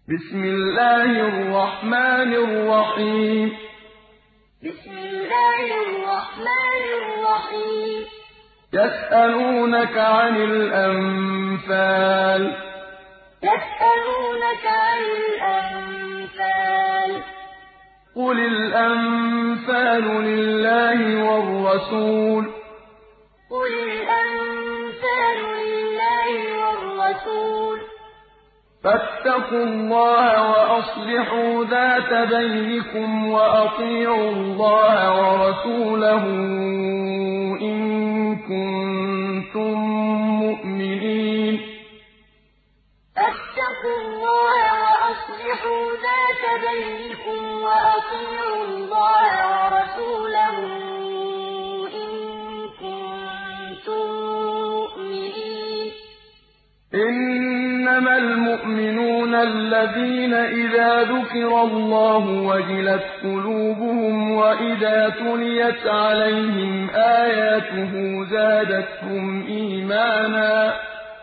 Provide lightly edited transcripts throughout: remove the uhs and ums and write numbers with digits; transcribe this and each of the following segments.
بسم الله الرحمن الرحيم بسم الله الرحمن الرحيم يسألونك عن الأنفال يسألونك عن الأنفال قل الأنفال لله والرسول قل الأنفال لله والرسول فاتقوا الله وأصلحوا ذات بينكم وأطيعوا الله ورسوله إن كنتم مؤمنين فاتقوا الله وأصلحوا ذات بينكم وأطيعوا الله ورسوله إن كنتم مؤمنين إنما المؤمنون الذين إذا ذكر الله وجلت قلوبهم وإذا تليت عليهم آياته زادتهم إيمانا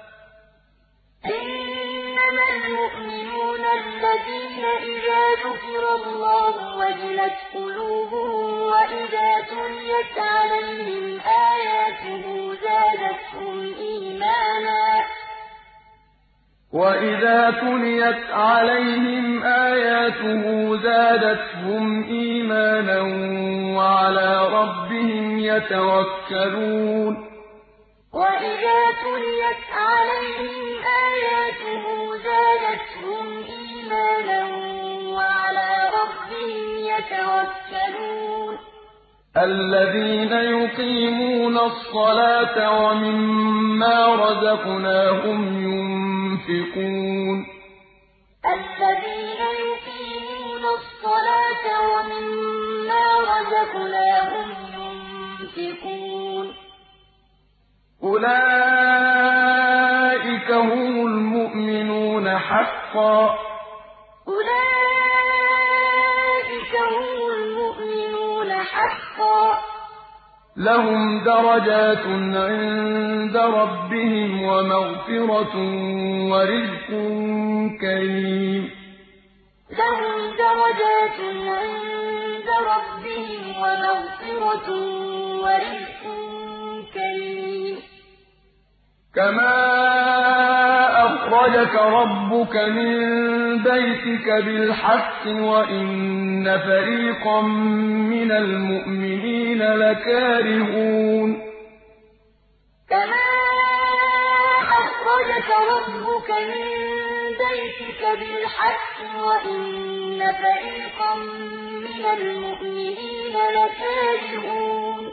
إنما المؤمنون الذين إذا ذكر الله وجلت قلوبهم وإذا تليت عليهم آياته زادتهم إيمانا وَإِذَا تُلِيَتْ عَلَيْهِمْ آيَاتُهُ زَادَتْهُمْ إِيمَانًا وَعَلَىٰ رَبِّهِمْ يَتَوَكَّلُونَ وَإِذَا تُلِيَتْ عَلَيْهِمْ آيَاتُهُ زَادَتْهُمْ إِيمَانًا وَعَلَىٰ رَبِّهِمْ يَتَوَكَّلُونَ الَّذِينَ يُقِيمُونَ الصَّلَاةَ وَمِمَّا رَزَقْنَاهُمْ يُنفِقُونَ الَّذِينَ يُقِيمُونَ الصَّلَاةَ وَمِمَّا رَزَقْنَاهُمْ يُنفِقُونَ أُولَٰئِكَ هُمُ الْمُؤْمِنُونَ حَقًّا ۚ أُولَٰئِكَ هُمُ الْمُؤْمِنُونَ حَقًّا ۚ لَّهُمْ دَرَجَاتٌ عِندَ رَبِّهِمْ وَمَغْفِرَةٌ وَرِزْقٌ كَرِيمٌ لَّهُمْ دَرَجَاتٌ عِندَ رَبِّهِمْ وَمَغْفِرَةٌ وَرِزْقٌ كَرِيمٌ كَمَا أَخْرَجَكَ رَبُّكَ مِن بَيْتِكَ بِالْحَقِّ وَإِنَّ فَرِيقًا مِّنَ الْمُؤْمِنِينَ لَكَارِهُونَ كَمَا أَخْرَجَكَ رَبُّكَ مِن بَيْتِكَ بِالْحَقِّ وَإِنَّ فَرِيقًا مِّنَ الْمُؤْمِنِينَ لَكَارِهُونَ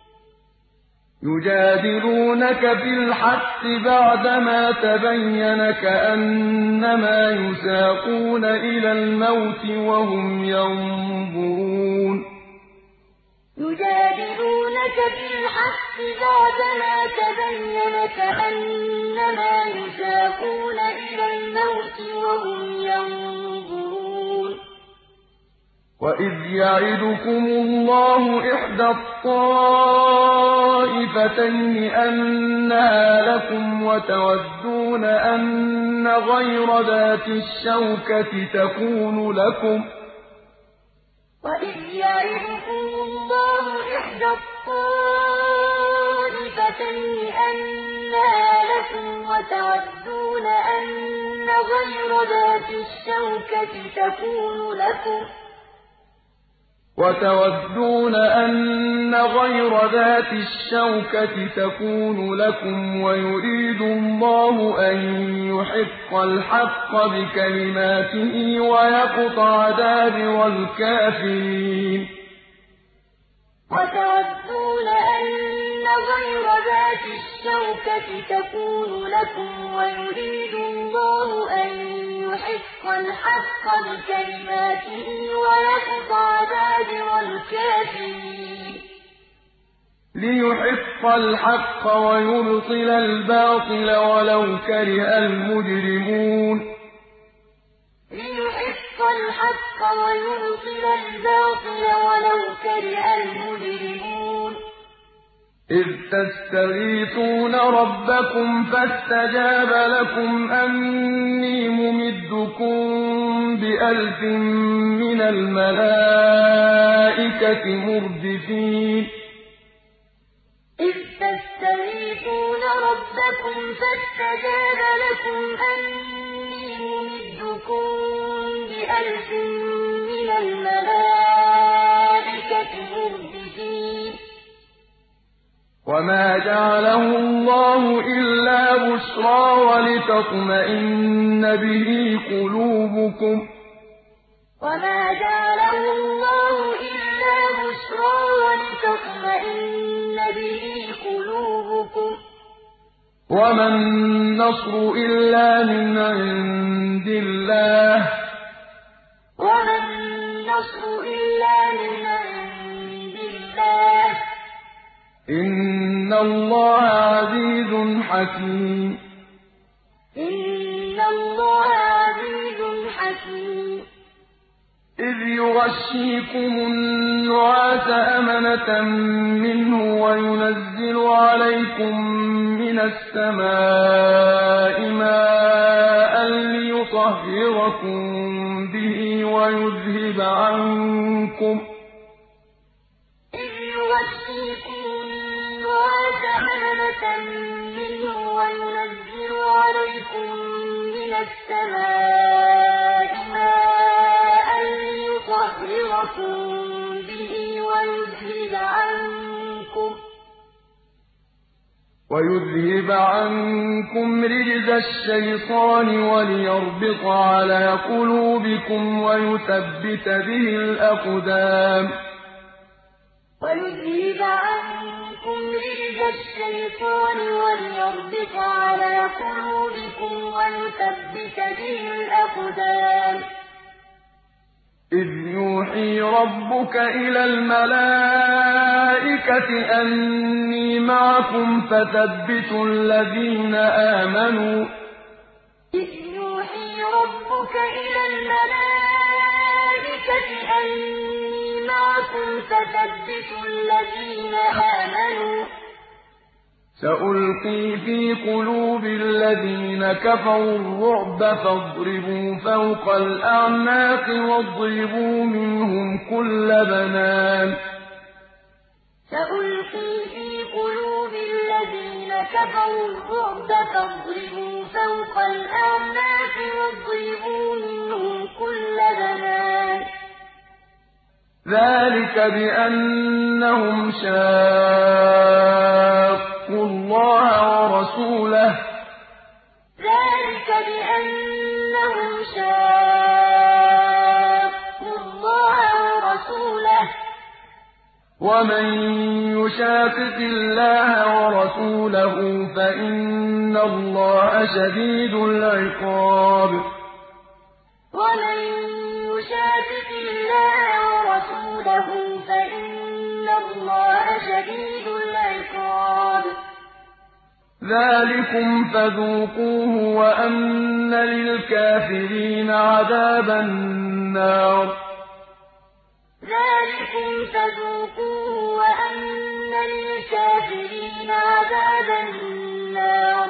يُجَادِلُونَكَ فِي الْحَقِّ بَعْدَمَا تَبَيَّنَ كَأَنَّمَا يُسَاقُونَ إِلَى الْمَوْتِ وَهُمْ يَنظُرُونَ يُجَادِلُونَكَ فِي الْحَقِّ بَعْدَمَا تَبَيَّنَ كَأَنَّمَا يُسَاقُونَ إِلَى الْمَوْتِ وَهُمْ يَنظُرُونَ وَإِذْ يَعِدُكُمُ اللَّهُ إِحْدَى الطَّائِفَتَيْنِ أَنَّهَا لَكُمْ وَتَوَدُّونَ أَنَّ غَيْرَ ذَاتِ الشَّوْكَةِ تَكُونُ لَكُمْ ۖ وَإِذْ يَعِدُكُمُ اللَّهُ إِحْدَى الطَّائِفَتَيْنِ أَنَّهَا لَكُمْ وَتَوَدُّونَ أَنَّ غَيْرَ ذَاتِ الشَّوْكَةِ تَكُونُ لَكُمْ وَيُرِيدُ اللَّهُ أَن يُحِقَّ الْحَقَّ بِكَلِمَاتِهِ وَيَقْطَعَ دَابِرَ الْكَافِرِينَ وَتَوَدُّونَ أَنَّ غَيْرَ ذَاتِ الشَّوْكَةِ تَكُونُ لَكُمْ وَيُرِيدُ اللَّهُ أَن يُحِقَّ الْحَقَّ بِكَلِمَاتِهِ وَيَقْطَعَ دَابِرَ الْكَافِرِينَ لِيُحِقَّ الْحَقَّ وَيُبْطِلَ الْبَاطِلَ وَلَوْ كَرِهَ الْمُجْرِمُونَ لِيُحِقَّ الْحَقَّ وَيُبْطِلَ الْبَاطِلَ وَلَوْ كَرِهَ الْمُجْرِمُونَ إِذْ تَسْتَغِيثُونَ رَبَّكُمْ فَاسْتَجَابَ لَكُمْ أَنِّي مُمِدُّكُم يمدكم بألف من الملائكة مردفين إذ تستغيثون ربكم فاستجاب لكم أني ممدكم بألف من الملائكة مردفين وما جعله الله إلا بشرى ولتطمئن به قلوبكم وما جعله الله إلا بشرى ولتطمئن به قلوبكم وما النصر إلا من عند الله وما النصر إلا من عند الله إن الله عزيز حكيم إن الله عزيز حكيم إذ يغشيكم النعاس أمنة منه وينزل عليكم من السماء ماء ليطهركم به ويذهب عنكم النُّعَاسَ أَمَنَةً مِّنْهُ وَيُنَزِّلُ عَلَيْكُم مِّنَ السَّمَاءِ مَاءً لِّيُطَهِّرَكُم بِهِ ويذهب عنكم رجز الشيطان وليربط على قلوبكم ويثبت به الأقدام ويذهب عنكم رجز الشيطان وليربط على قلوبكم ويثبت به الأقدام إذ يوحي ربك إلى الملائكة أني معكم فثبتوا الذين آمنوا إذ يوحي ربك إلى الملائكة أني معكم فثبتوا الذين آمنوا سألقي في قلوب الذين كفروا الرعب فاضربوا فوق الأعناق واضربوا منهم كل بنان سألقي في قلوب الذين كفروا الرعب فاضربوا فوق الأعناق واضربوا منهم كل بنان ذلك بأنهم شاقوا الله ورسوله ذلك بأنهم شاقوا الله ورسوله ومن يشاقق الله ورسوله فإن الله شديد العقاب ومن يشاقق الله ورسوله فإن الله شديد العقاب ذلكم فذوقوه وأن للكافرين عذاب النار ذلكم فذوقوه وأن للكافرين عذاب النار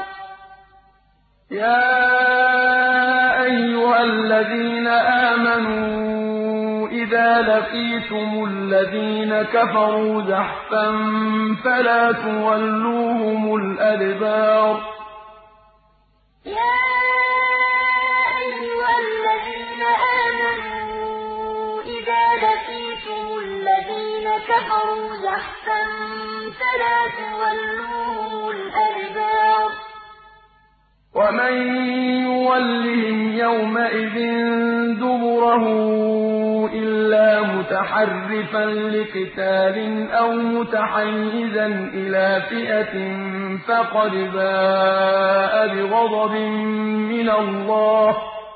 يا أيها الذين آمنوا إذا لقيتم الذين كفروا زحفا فلا تولوهم الأدبار يا أيها الذين آمنوا إذا لقيتم الذين كفروا زحفا فلا تولوهم الأدبار ومن يولهم يومئذ دبره إلا متحرفا لقتال أو متحيزا إلى فئة فقد باء بغضب من الله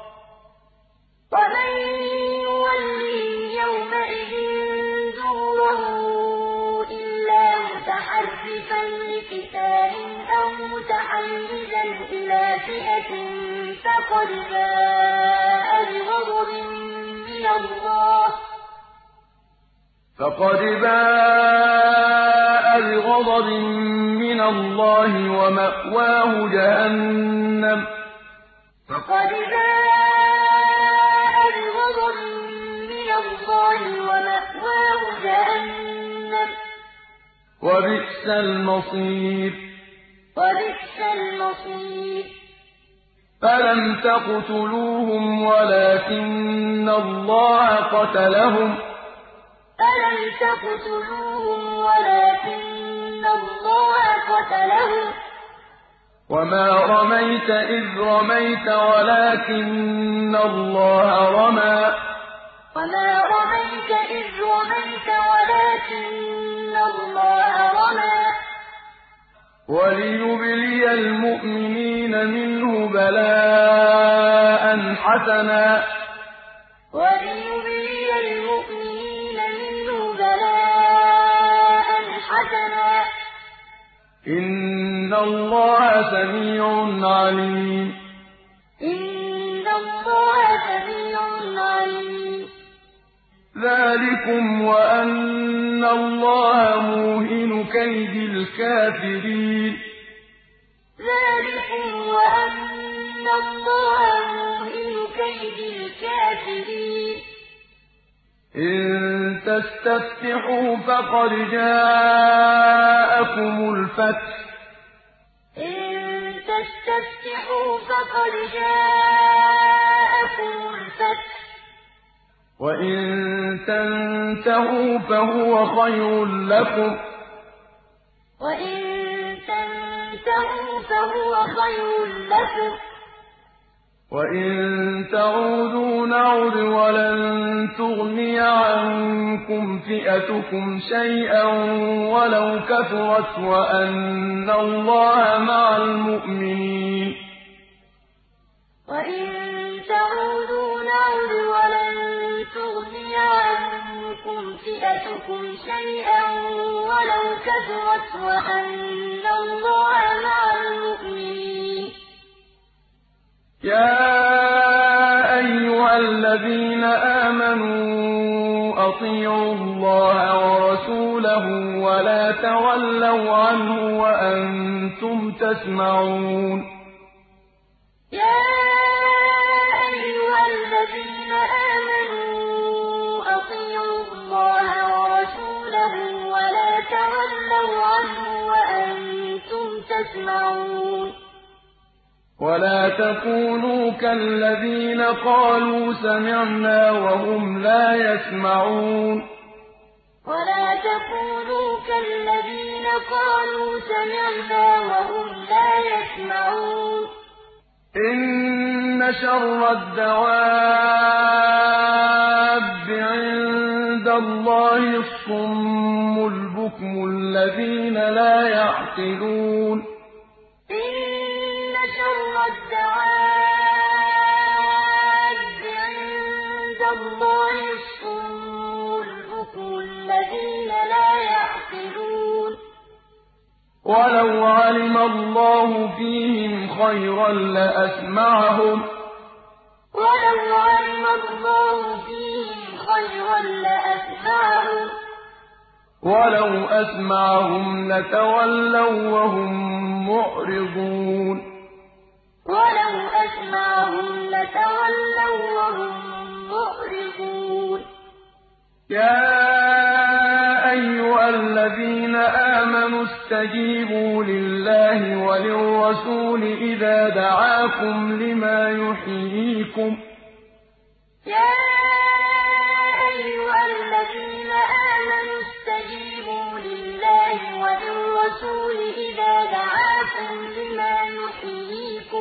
ومن يولهم يومئذ دبره إلا متحرفا لقتال أو متحيزا إلى فئة فقد باء بغضب من الله ومأواه جهنم فقد باء ومأواه جهنم وبئس المصير وبئس المصير فلم تقتلوهم ولكن الله قتلهم فلم تقتلوهم ولكن الله قتلهم وما رميت إذ رميت ولكن الله رمى وما رميت إذ رميت ولكن الله رمى وليبلي المؤمنين منه بلاء حسنا وليبلي المؤمنين منه بلاء حسنا إن الله سميع عليم إن الله سميع عليم ذلكم وأن الله موهن كيد الكافرين ذلكم وأن الله موهن كيد الكافرين إن تستفتحوا فقد جاءكم الفتح إن تستفتحوا فقد جاءكم الفتح وإن تنتهوا فهو خير لكم وإن تنتهوا فهو خير لكم وإن تعودوا نعد ولن تغني عنكم فئتكم شيئا ولو كثرت وأن الله مع المؤمنين وإن تعودوا نعد ولن تغني عنكم فئتكم شيئا ولو كثرت وأن الله مع المؤمنين يا أيها الذين آمنوا أطيعوا الله ورسوله ولا تولوا عنه وأنتم تسمعون يا أيها الذين آمنوا أطيعوا الله ورسوله ولا تولوا عنه وأنتم تسمعون ولا تكونوا كالذين قالوا سمعنا وهم لا يسمعون ولا تكونوا كالذين قالوا سمعنا وهم لا يسمعون إن شر الدواب عند الله الصم البكم الذين لا يعقلون إن شر الدواب عند الله الصم البكم الذين لا يعقلون ولو علم الله فيهم خيرا لأسمعهم ولو علم الله فيهم خيرا لأسمعهم ولو أسمعهم لتولوا وهم معرضون ولو أسمعهم لتولوا وهم معرضون يا أيها الذين آمنوا استجيبوا لله وللرسول إذا دعاكم لما يحييكم يا أيها الذين آمنوا استجيبوا لله وللرسول إذا دعاكم لما يحييكم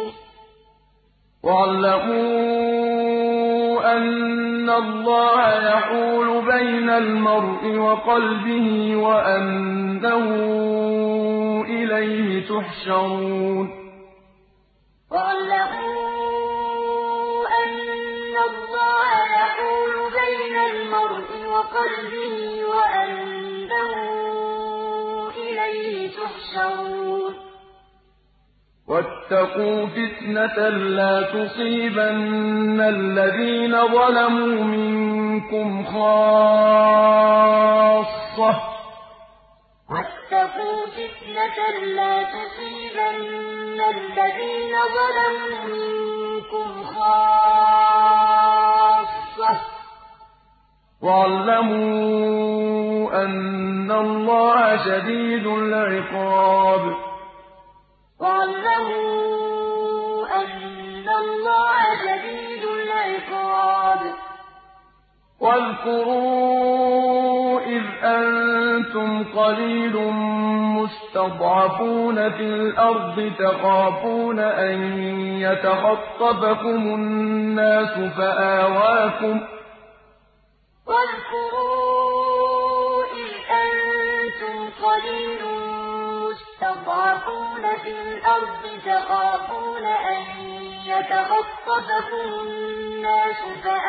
واعلموا أن الله يحول بين المرء وقلبه وأنه إليه تحشرون واعلموا أن الله يحول بين المرء وقلبه وأنه إليه تحشرون واتقوا فتنة لا تصيبن الذين ظلموا منكم خاصة واتقوا فتنة لا تصيبن الذين ظلموا منكم خاصة وَاعْلَمُوا أَنَّ اللَّهَ شَدِيدُ الْعِقَابِ. وَاعْلَمُوا أَنَّ اللَّهَ شَدِيدُ الْعِقَابِ. وَاذْكُرُوا إِذْ أَنتُمْ قَلِيلٌ مُّسْتَضْعَفُونَ فِي الْأَرْضِ تَخَافُونَ أَن يَتَخَطَّفَكُمُ النَّاسُ واذكروا إذ أنتم قليل مستضعفون في الأرض تخافون أن يتخطفكم الناس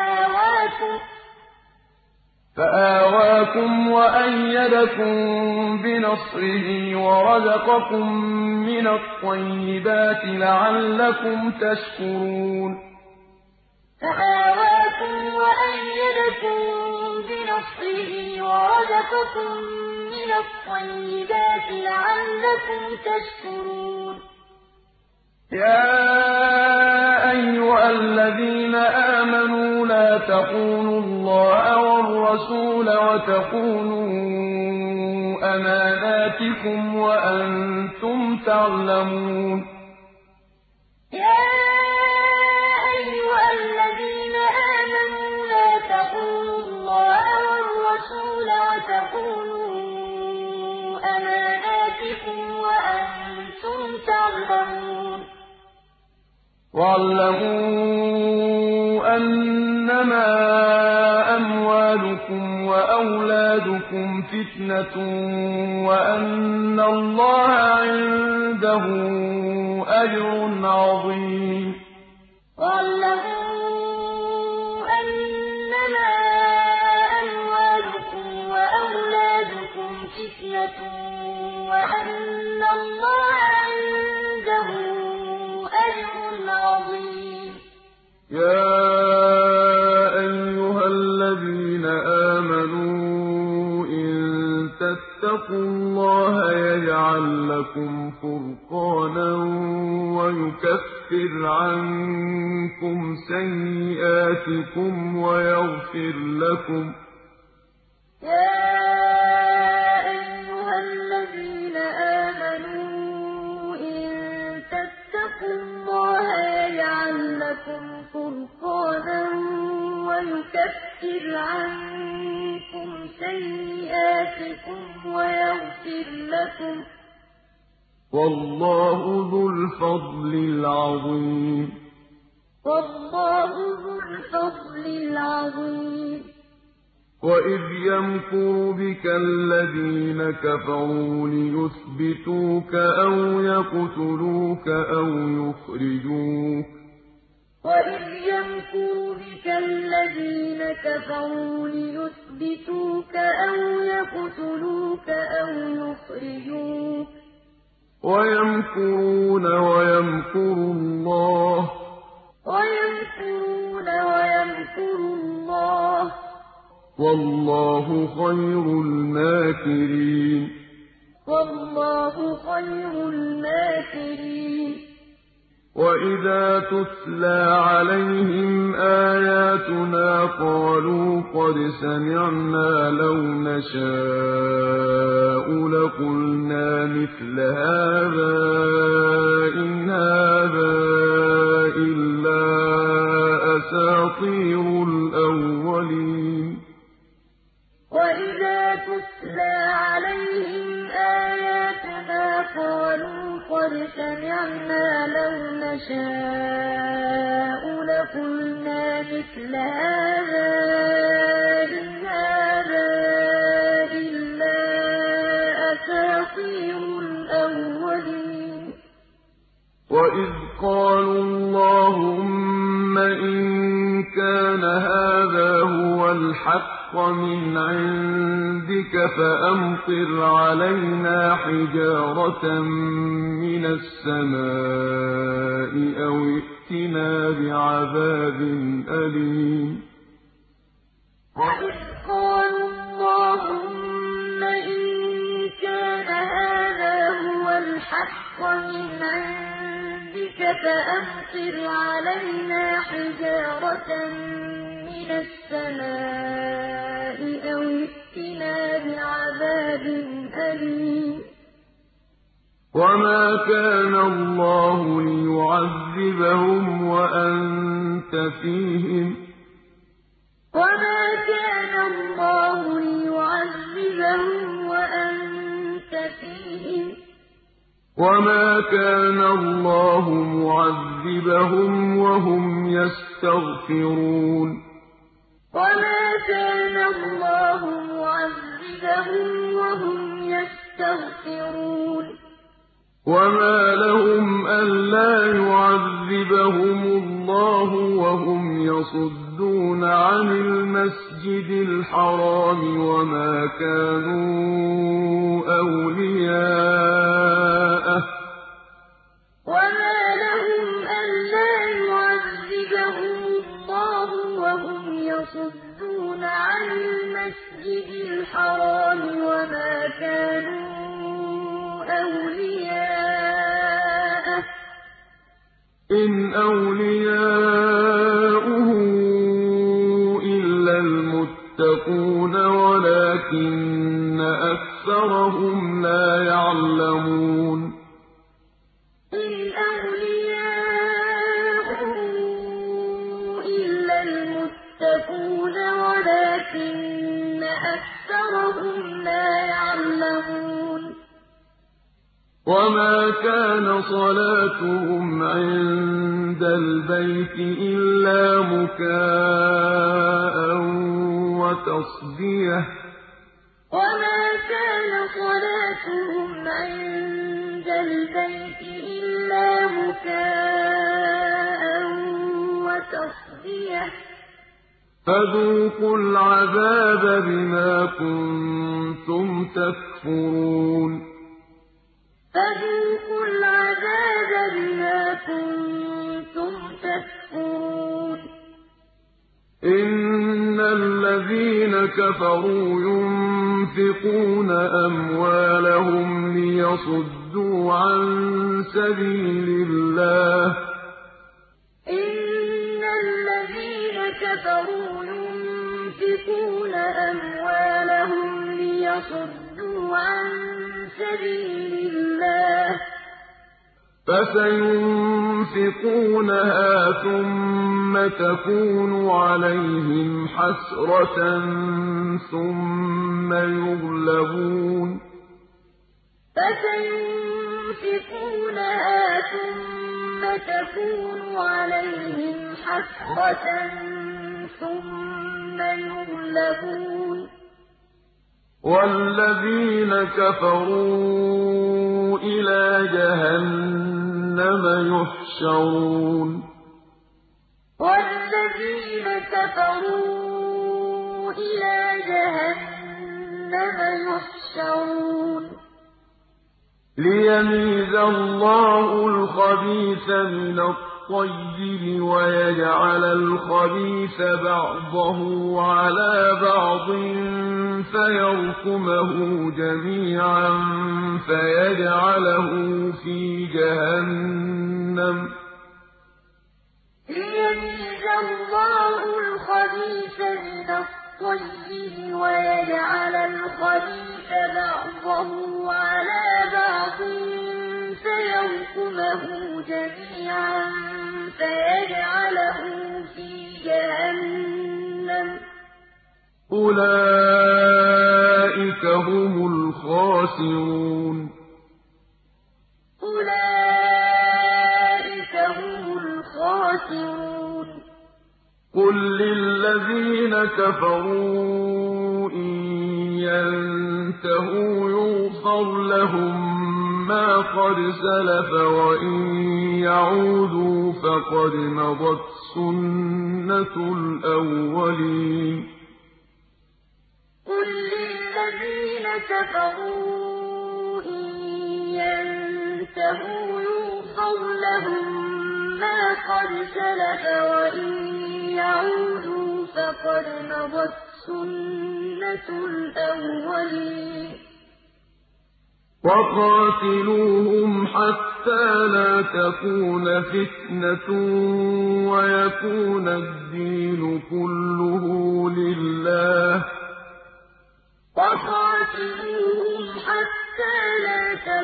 فآواكم وأيدكم بنصره ورزقكم من الطيبات لعلكم تشكرون. فآواكم وأيدكم بنصره ورزقكم من الطيبات لعلكم تشكرون. يا أيها الذين آمنوا لا تخونوا الله والرسول وتخونوا أماناتكم وأنتم تعلمون. يا أيها الذين آمنوا لا تخونوا الله والرسول وتخونوا أماناتكم وأنتم تعلمون. وَاعْلَمُوا أَنَّمَا أَمْوَالُكُمْ وَأَوْلَادُكُمْ فِتْنَةٌ وَأَنَّ اللَّهَ عِندَهُ أَجْرٌ عَظِيمٌ. وَاعْلَمُوا أَنَّمَا أَمْوَالُكُمْ وَأَوْلَادُكُمْ فِتْنَةٌ وَأَنَّ اللَّهَ عِندَهُ أَجْرٌ عَظِيمٌ. يَا أَيُّهَا الَّذِينَ آمَنُوا إِن تَتَّقُوا اللَّهَ يَجْعَل لَّكُمْ فُرْقَانًا وَيُكَفِّرْ عَنكُمْ سَيِّئَاتِكُمْ وَيَغْفِرْ لَكُمْ. يَا أَيُّهَا الَّذِينَ آمَنُوا إِن تَتَّقُوا اللَّهَ يَجْعَل لَّكُمْ فُرْقَانًا وَيُكَفِّرْ عَنكُمْ سَيِّئَاتِكُمْ وَيَغْفِرْ لَكُمْ. وَاللَّهُ ذُو الْفَضْلِ الْعَظِيمِ. وَاللَّهُ ذُو الْفَضْلِ الْعَظِيمِ. وَإِذْ يَمْكُرُ بِكَ الَّذِينَ كَفَرُوا لِيُثْبِتُوكَ أَوْ يَقْتُلُوكَ أَوْ يُخْرِجُوكَ. وَإِذْ يَمْكُرُ بِكَ الَّذِينَ كَفَرُوا لِيُثْبِتُوكَ أَوْ يَقْتُلُوكَ أَوْ يُخْرِجُوكَ. وَيَمْكُرُونَ وَيَمْكُرُ اللَّهُ وَيَمْكُرُونَ وَيَمْكُرُ اللَّهُ. وَاللَّهُ خَيْرُ الْمَاكِرِينَ. وَاللَّهُ خَيْرُ الْمَاكِرِينَ. وَإِذَا تُتْلَىٰ عَلَيْهِمْ آيَاتُنَا قَالُوا قَدْ سَمِعْنَا لَوْ نَشَاءُ لَقُلْنَا مِثْلَ هَٰذَا إِنْ هَٰذَا إِلَّا أَسَاطِيرُ الْأَوَّلِينَ. وَإِذَا تُتْلَىٰ عَلَيْهِمْ آيَاتُنَا قَالُوا قَدْ سَمِعْنَا لَوْ نَشَاءُ لَقُلْنَا مِثْلَ هَٰذَا إِنْ هَٰذَا إِلَّا أَسَاطِيرُ الْأَوَّلِينَ. وَإِذْ قَالُوا اللَّهُمَّ إِن كَانَ هَٰذَا هُوَ الْحَقَّ مِنْ عِندِكَ فَأَمْطِرْ عَلَيْنَا حِجَارَةً مِّنَ السَّمَاءِ أَوِ ائْتِنَا بِعَذَابٍ أَلِيمٍ. وَإِذْ قَالُوا اللَّهُمَّ إِن كَانَ هَٰذَا هُوَ الْحَقَّ مِنْ عِندِكَ فَأَمْطِرْ عَلَيْنَا حِجَارَةً مِّنَ السَّمَاءِ أَوِ ائْتِنَا بِعَذَابٍ أَلِيمٍ وَمَا كَانَ اللَّهُ لِيُعَذِّبَهُمْ وَأَنتَ فِيهِمْ ۚ وَمَا كَانَ اللَّهُ لِيُعَذِّبَهُمْ وَأَنتَ فِيهِمْ ۚ وَمَا كَانَ اللَّهُ مُعَذِّبَهُمْ وَهُمْ يَسْتَغْفِرُونَ وَمَا كَانَ اللَّهُ مُعَذِّبَهُمْ وَهُمْ يَسْتَغْفِرُونَ وَمَا لَهُمْ أَلَّا يُعَذِّبَهُمُ اللَّهُ وَهُمْ يَصُدُّونَ عَنِ الْمَسْجِدِ الْحَرَامِ وَمَا كَانُوا أَوْلِيَاءَهُ ۚ وَمَا لَهُمْ أَلَّا يُعَذِّبَهُمُ اللَّهُ وَهُمْ يَصُدُّونَ عَنِ الْمَسْجِدِ الْحَرَامِ وَمَا كَانُوا أَوْلِيَاءَهُ ۚ إِنْ أَوْلِيَاؤُهُ إِلَّا الْمُتَّقُونَ وَلَٰكِنَّ أَكْثَرَهُمْ لَا يَعْلَمُونَ إِنْ أَوْلِيَاؤُهُ إِلَّا الْمُتَّقُونَ وَلَٰكِنَّ أَكْثَرَهُمْ لَا يَعْلَمُونَ وَمَا كَانَ صَلَاتُهُمْ عِندَ الْبَيْتِ إِلَّا مُكَاءً وَتَصْدِيَةً ۚ وَمَا كَانَ صَلَاتُهُمْ عِندَ الْبَيْتِ إِلَّا مُكَاءً وَتَصْدِيَةً ۚ فَذُوقُوا الْعَذَابَ بِمَا كُنتُمْ تَكْفُرُونَ فَذُوقُوا الْعَذَابَ بِمَا كُنتُمْ تَكْفُرُونَ إِنَّ الَّذِينَ كَفَرُوا يُنفِقُونَ أَمْوَالَهُمْ لِيَصُدُّوا عَن سَبِيلِ اللَّهِ ۚ إِنَّ الَّذِينَ كَفَرُوا يُنفِقُونَ أَمْوَالَهُمْ لِيَصُدُّوا عَن سَبِيلِ اللَّهِ ۚ فَسَيُنفِقُونَهَا ثُمَّ تَكُونُ عَلَيْهِمْ حَسْرَةً ثُمَّ يُغْلَبُونَ فَسَيُنفِقُونَهَا ثُمَّ تَكُونُ عَلَيْهِمْ حَسْرَةً ثُمَّ يُغْلَبُونَ وَالَّذِينَ كَفَرُوا إِلَىٰ جَهَنَّمَ يُحْشَرُونَ وَالَّذِينَ كَفَرُوا إِلَىٰ جَهَنَّمَ يُحْشَرُونَ لِيَمِيزَ اللَّهُ الْخَبِيثَ مِنَ الطَّيِّبِ وَيَجْعَلَ الْخَبِيثَ بَعْضَهُ عَلَىٰ بَعْضٍ فَيَرْكُمَهُ جَمِيعًا فَيَجْعَلَهُ فِي جَهَنَّمَ ۚ لِيَمِيزَ اللَّهُ الْخَبِيثَ مِنَ الطَّيِّبِ وَيَجْعَلَ الْخَبِيثَ بَعْضَهُ عَلَىٰ بَعْضٍ فَيَرْكُمَهُ جَمِيعًا فَيَجْعَلَهُ فِي جَهَنَّمَ ۚ أُولَٰئِكَ هُمُ الْخَاسِرُونَ أُولَٰئِكَ هُمُ الْخَاسِرُونَ قُل لِّلَّذِينَ كَفَرُوا إِن يَنتَهُوا يُغْفَرْ لَهُم مَّا قَدْ سَلَفَ وَإِن يَعُودُوا فَقَدْ مَضَتْ سُنَّتُ الْأَوَّلِينَ قُل لِّلَّذِينَ كَفَرُوا إِن يَنتَهُوا يُغْفَرْ لَهُم مَّا قَدْ سَلَفَ وَإِن يَعُودُوا فَقَدْ مَضَتْ سُنَّتُ الْأَوَّلِينَ وَقَاتِلُوهُمْ حَتَّىٰ لَا تَكُونَ فِتْنَةٌ وَيَكُونَ الدِّينُ كُلُّهُ لِلَّهِ ۖ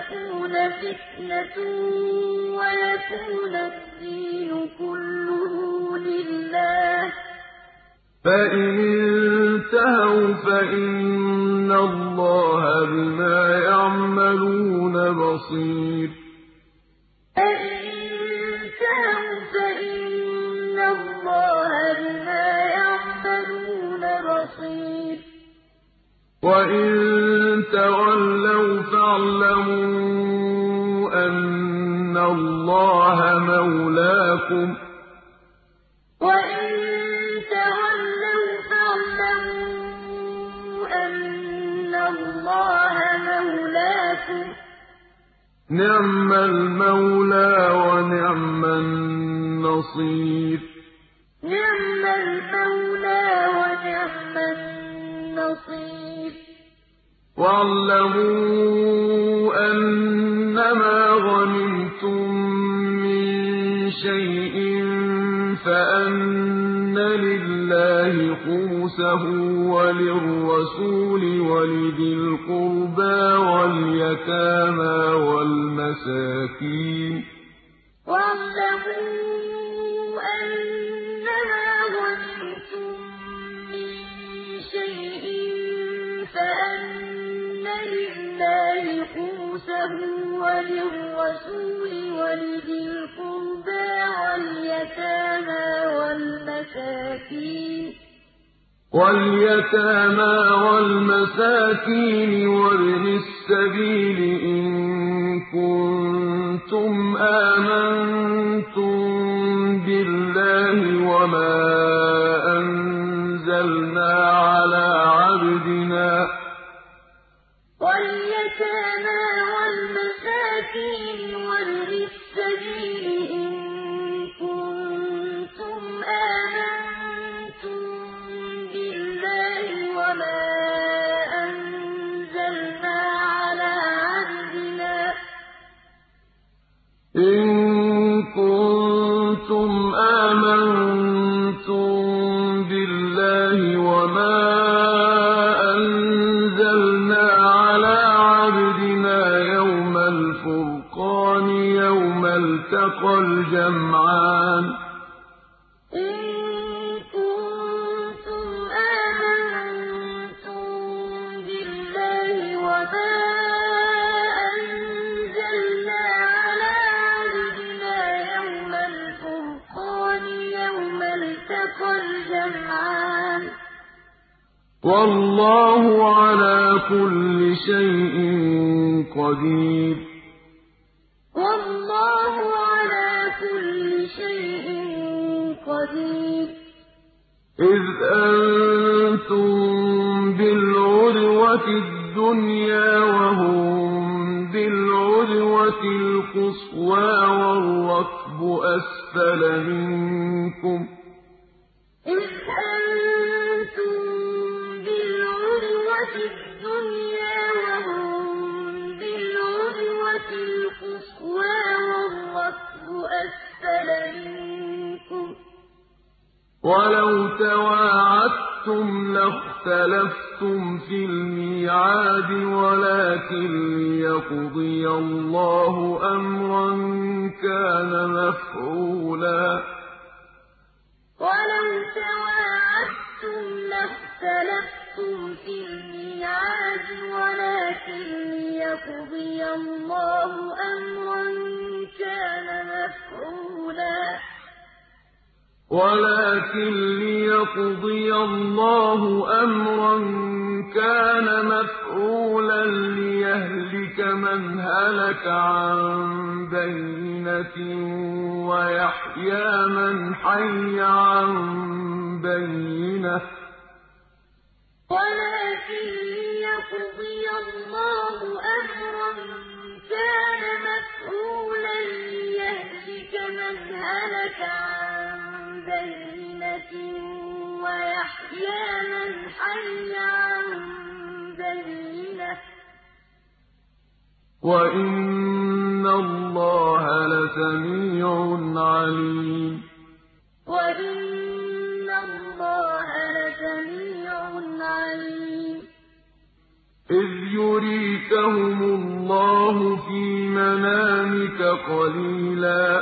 تَكُونَ فِتْنَةٌ وَيَكُونَ الدِّينُ كُلُّهُ لِلَّهِ ۚ فَإِنِ انتَهَوْا فَإِنَّ اللَّهَ بِمَا يَعْمَلُونَ بَصِيرٌ فَإِنِ انتَهَوْا فَإِنَّ اللَّهَ بِمَا يَعْمَلُونَ بَصِيرٌ وَإِن تَوَلَّوْا فَاعْلَمُوا أَنَّ اللَّهَ مَوْلَاكُمْ ۚ وَإِن تَوَلَّوْا فَاعْلَمُوا أَنَّ اللَّهَ مَوْلَاكُمْ ۖ نِعْمَ الْمَوْلَىٰ وَنِعْمَ النَّصِيرُ نِعْمَ الْمَوْلَىٰ وَنِعْمَ النَّصِيرُ وَاعْلَمُوا أَنَّمَا غَنِمْتُم مِّن شَيْءٍ فَأَنَّ لِلَّهِ خُمُسَهُ وَلِلرَّسُولِ وَلِذِي الْقُرْبَىٰ وَالْيَتَامَىٰ وَالْمَسَاكِينِ وَاعْلَمُوا أَنَّمَا غَنِمْتُم مِّن شَيْءٍ فَأَنَّ لِلَّهِ خُمُسَهُ وَلِلرَّسُولِ وَلِذِي الْقُرْبَىٰ وَالْمَسَاكِينِ وَابْنِ السَّبِيلِ إِن كُنتُمْ آمَنتُم بِاللَّهِ وَمَا أَنزَلْنَا عَلَىٰ عَبْدِنَا وَالْيَتَامَىٰ وَالْمَسَاكِينِ وَابْنِ السَّبِيلِ إِن كُنتُمْ آمَنتُم بِاللَّهِ وَمَا أَنزَلْنَا عَلَىٰ عَبْدِنَا يَوْمَ الْفُرْقَانِ يَوْمَ الْتَقَى الْجَمْعَانِ وَاللَّهُ عَلَىٰ كُلِّ شَيْءٍ قَدِيرٌ وَاللَّهُ عَلَىٰ كُلِّ شَيْءٍ قَدِيرٌ إِذْ أَنتُم بِالْعُدْوَةِ الدُّنْيَا وَهُم بِالْعُدْوَةِ الْقُصْوَىٰ وَالرَّكْبُ أَسْفَلَ مِنكُمْ ۚ وَلَوْ تَوَاعَدتُّمْ لَاخْتَلَفْتُمْ فِي الْمِيعَادِ وَلَٰكِن لِّيَقْضِيَ اللَّهُ أَمْرًا كَانَ مَفْعُولًا وَلَوْ تَوَاعَدتُّمْ لَاخْتَلَفْتُمْ فِي الْمِيعَادِ وَلَٰكِن لِّيَقْضِيَ اللَّهُ أَمْرًا كَانَ مَفْعُولًا لِّيَهْلِكَ مَنْ هَلَكَ عَن بَيِّنَةٍ وَيَحْيَىٰ مَنْ حَيَّ عَن بَيِّنَةٍ ۗ وَلَٰكِن لِّيَقْضِيَ اللَّهُ أَمْرًا كَانَ مَفْعُولًا لِّيَهْلِكَ مَنْ هَلَكَ عَن بَيِّنَةٍ وَيَحْيَىٰ مَنْ حَيَّ عَن بَيِّنَةٍ ۗ وَإِنَّ اللَّهَ لَسَمِيعٌ عَلِيمٌ وَإِنَّ اللَّهَ لَسَمِيعٌ عَلِيمٌ إذ يريكهم الله في منامك قليلا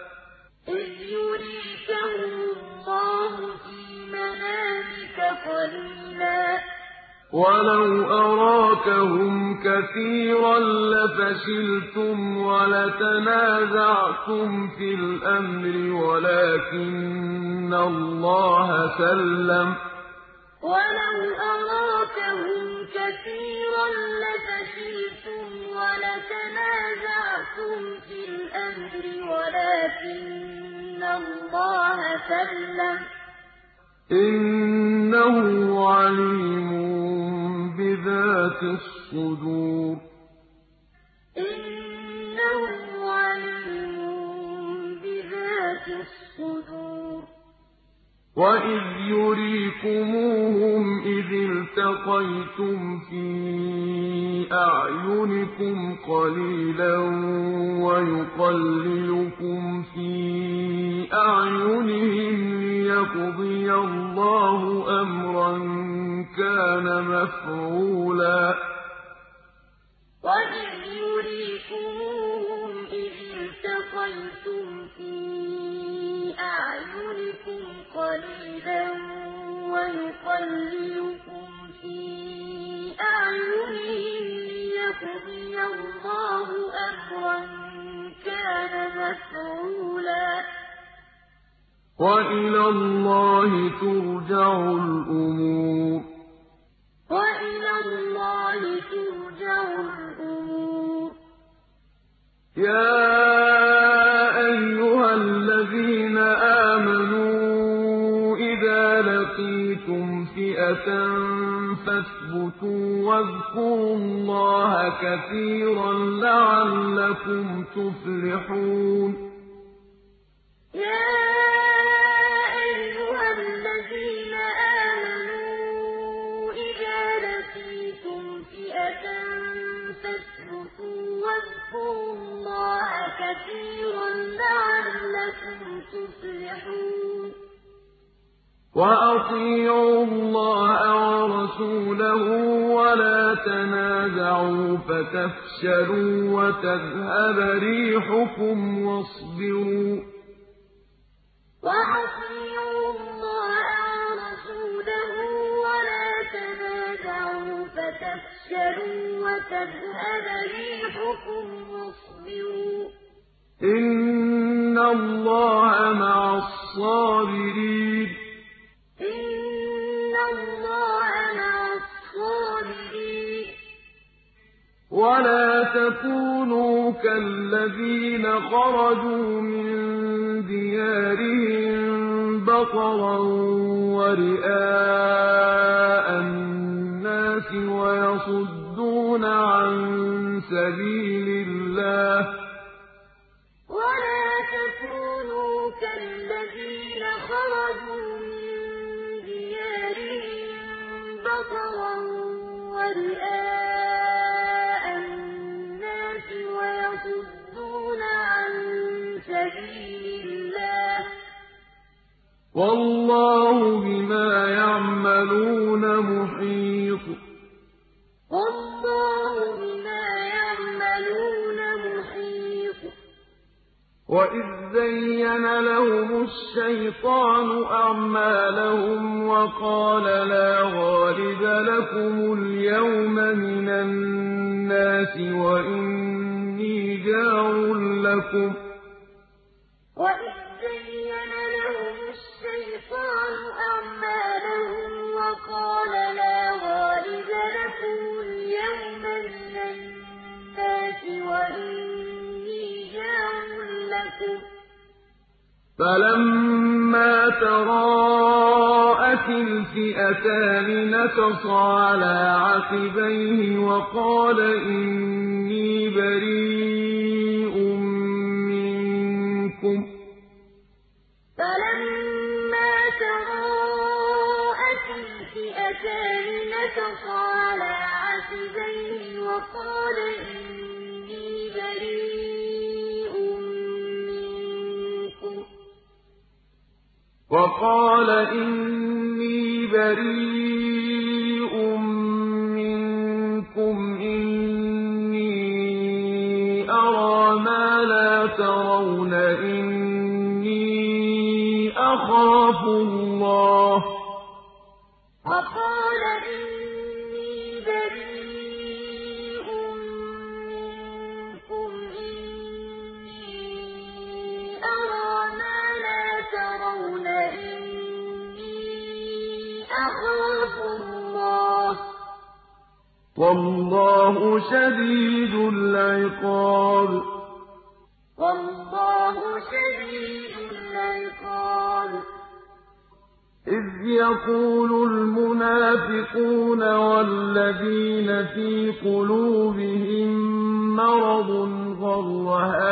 ولو أراكهم كثيرا لفشلتم ولتنازعتم في الأمر ولكن الله سلم ولو أراكهم كثيرا لفشلتم ولتنازعتم في الأمر ولكن الله سلم إنه عليم بذات الصدور إنه عليم بذات الصدور وإذ يريكموهم إذ التقيتم في أعينكم قليلا ويقللكم في أعينهم ليقضي الله أمرا كان مفعولا وإذ يريكموهم إذ التقيتم في أعينكم قليلا ويقللكم في أعينهم ليقضي الله أمرا كان مفعولا وإلى الله ترجع الأمور وإلى الله ترجع الأمور يا أيها الذين آمنوا إذا لقيتم فئة فاثبتوا واذكروا الله كثيرا لعلكم تفلحون يا أيها الذين آمنوا إذا لقيتم فئة فاثبتوا واذكروا الله كثيرا لعلكم تفلحون وأطيعوا الله ورسوله ولا تنازعوا فتفشلوا وتذهب ريحكم واصبروا وأطيعوا الله ورسوله ولا تنازعوا فتفشلوا وتذهب ريحكم واصبروا إن الله مع الصابرين إن الله مع الصابرين ولا تكونوا كالذين خرجوا من ديارهم بطرا ورئاء الناس ويصدون عن سبيل الله ولا تكونوا كالذين خرجوا من ديارهم بطرا ورئاء الناس ويصدون عن سبيل الله والله بما يعملون محيط والله بما يعملون محيط وإذ زين لهم الشيطان أعمالهم وقال لا غالب لكم اليوم من الناس وإني جار لكم وإذ زين لهم الشيطان أعمالهم وقال لا غالب لكم اليوم من الناس وإني جار لكم فلما تراءت الفئتان نكص على عقبيه وقال إني بريء منكم فلما تراءت الفئتان نكص على عقبيه وقال إني بريء منكم تَرَوْنَ إِنِّي أَخَافُ اللَّهَ ۚ وَقَالَ إِنِّي بَرِيءٌ مِّنكُمْ إِنِّي أَرَىٰ مَا لَا تَرَوْنَ إِنِّي أَخَافُ اللَّهَ ۚ وَاللَّهُ شَدِيدُ الْعِقَابِ وَاللَّهُ شَدِيدُ الْعِقَابِ إِذْ يَقُولُ الْمُنَافِقُونَ وَالَّذِينَ فِي قُلُوبِهِم مَّرَضٌ غَرَّ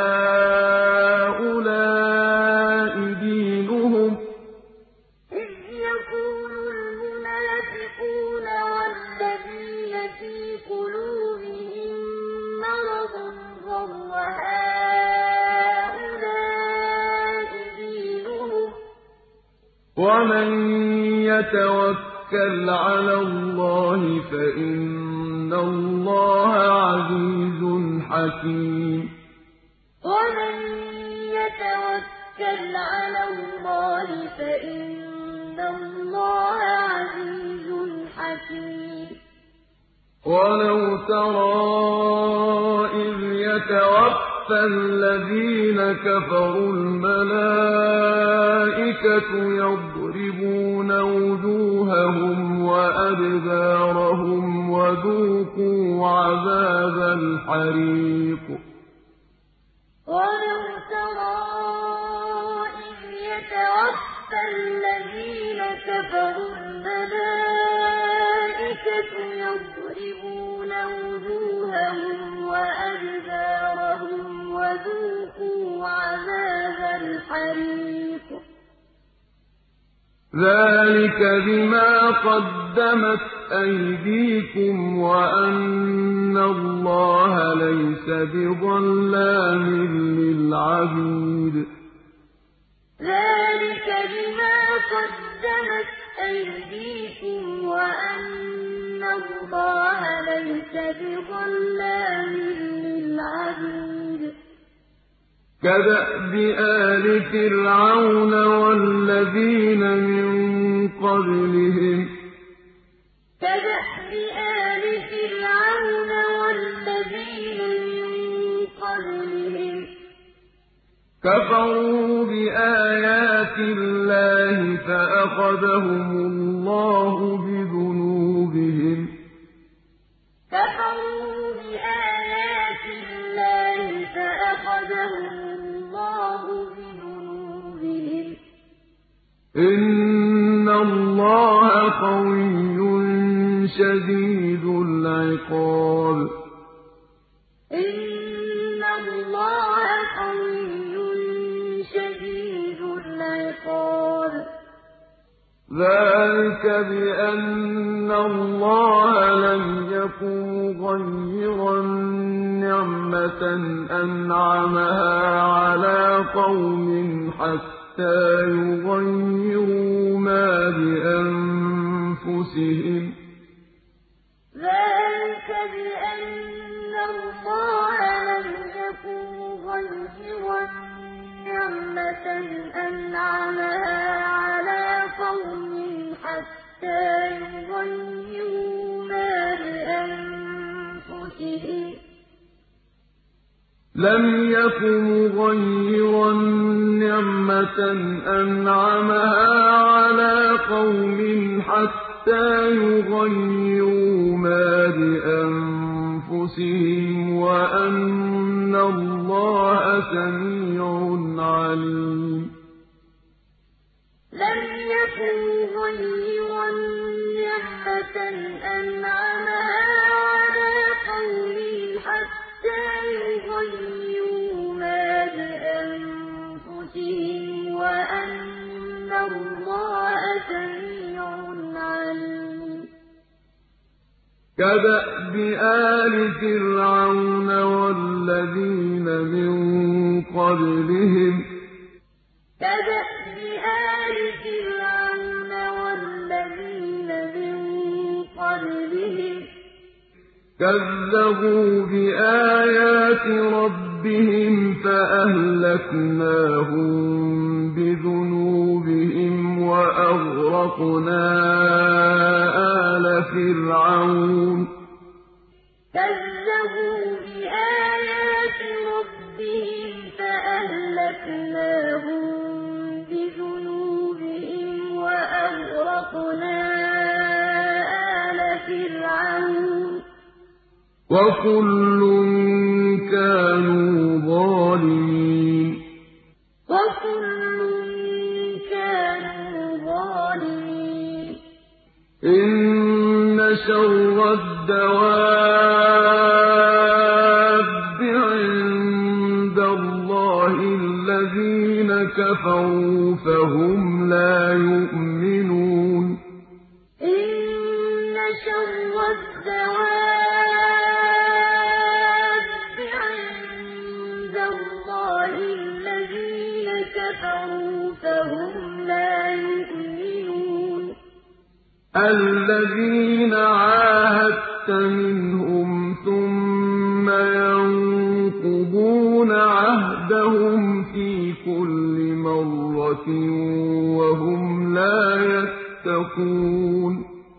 هَٰؤُلَاءِ دِينُهُمْ ۗ إِذْ يَقُولُ الْمُنَافِقُونَ وَالَّذِينَ فِي قُلُوبِهِم مَّرَضٌ غَرَّ هَٰؤُلَاءِ دِينُهُمْ ۗ وَمَن يَتَوَكَّلْ عَلَى اللَّهِ فَإِنَّ اللَّهَ عَزِيزٌ حَكِيمٌ وَمَن يَتَوَكَّلْ عَلَى اللَّهِ فَإِنَّ اللَّهَ عَزِيزٌ حَكِيمٌ وَلَوْ تَرَىٰ إِذْ يَتَوَفَّى الَّذِينَ كَفَرُوا الْمَلَائِكَةُ يَضْرِبُونَ وُجُوهَهُمْ وَأَدْبَارَهُمْ وَذُوقُوا عَذَابَ الْحَرِيقِ وَلَوْ تَرَىٰ إِذْ يَتَوَفَّى الَّذِينَ كَفَرُوا الْمَلَائِكَةُ يَضْرِبُونَ وُجُوهَهُمْ وَأَدْبَارَهُمْ وَذُوقُوا عَذَابَ الْحَرِيقِ ذَٰلِكَ بِمَا قَدَّمَتْ أَيْدِيكُمْ وَأَنَّ اللَّهَ لَيْسَ بِظَلَّامٍ لِّلْعَبِيدِ ذَٰلِكَ بِمَا قَدَّمَتْ أَيْدِيكُمْ وَأَنَّ اللَّهَ لَيْسَ بِظَلَّامٍ لِّلْعَبِيدِ كَدَأْبِ آلِ فِرْعَوْنَ وَالَّذِينَ مِن قَبْلِهِمْ ۚ كَدَأْبِ آلِ فِرْعَوْنَ وَالَّذِينَ مِن قَبْلِهِمْ ۚ كَفَرُوا بِآيَاتِ اللَّهِ فَأَخَذَهُمُ اللَّهُ بِذُنُوبِهِمْ ۗ كَفَرُوا بِآيَاتِ اللَّهِ فَأَخَذَهُمُ اللَّهُ بِذُنُوبِهِمْ ۗ إِنَّ اللَّهَ قَوِيٌّ شَدِيدُ الْعِقَابِ إِنَّ اللَّهَ قَوِيٌّ شَدِيدُ الْعِقَابِ ذَٰلِكَ بِأَنَّ اللَّهَ لَمْ يَكُن مُّغَيِّرًا نِّعْمَةً أَنْعَمَهَا عَلَىٰ قَوْمٍ حَتَّىٰ يُغَيِّرُوا مَا بِأَنفُسِهِمْ ۗ ذَٰلِكَ بِأَنَّ اللَّهَ لَمْ يَكُن مُّغَيِّرًا نِّعْمَةً أَنْعَمَهَا عَلَىٰ قَوْمٍ حَتَّىٰ يُغَيِّرُوا مَا بِأَنفُسِهِمْ ۗ لَمْ يَكُ مُغَيِّرًا نِّعْمَةً أَنْعَمَهَا عَلَىٰ قَوْمٍ حَتَّىٰ يُغَيِّرُوا مَا بِأَنفُسِهِمْ ۙ وَأَنَّ اللَّهَ سَمِيعٌ عَلِيمٌ لَمْ يَكُ مُغَيِّرًا نِّعْمَةً أَنْعَمَهَا عَلَىٰ قَوْمٍ حَتَّىٰ يُغَيِّرُوا مَا بِأَنفُسِهِمْ ۙ وَأَنَّ اللَّهَ سَمِيعٌ عَلِيمٌ كَدَأْبِ آلِ فِرْعَوْنَ وَالَّذِينَ مِن قَبْلِهِمْ ۚ كَدَأْبِ آلِ فِرْعَوْنَ وَالَّذِينَ مِن قَبْلِهِمْ ۚ كَذَّبُوا بِآيَاتِ رَبِّهِمْ رَبِّهِمْ فَأَهْلَكْنَاهُم بِذُنُوبِهِمْ وَأَغْرَقْنَا آلَ فِرْعَوْنَ ۚ كَذَّبُوا بِآيَاتِ رَبِّهِمْ فَأَهْلَكْنَاهُم بِذُنُوبِهِمْ وَأَغْرَقْنَا آلَ فِرْعَوْنَ ۚ وَكُلٌّ كَانُوا ظَالِمِينَ إِنَّ شَرَّ الدَّوَابِّ عِندَ اللَّهِ الَّذِينَ كَفَرُوا فَهُمْ لَا يُؤْمِنُونَ إِنَّ شَرَّ الدَّوَابِّ عِندَ اللَّهِ الَّذِينَ كَفَرُوا فَهُمْ لَا يُؤْمِنُونَ الَّذِينَ عَاهَدتَّ مِنْهُمْ ثُمَّ يَنقُضُونَ عَهْدَهُمْ فِي كُلِّ مَرَّةٍ وَهُمْ لَا يَتَّقُونَ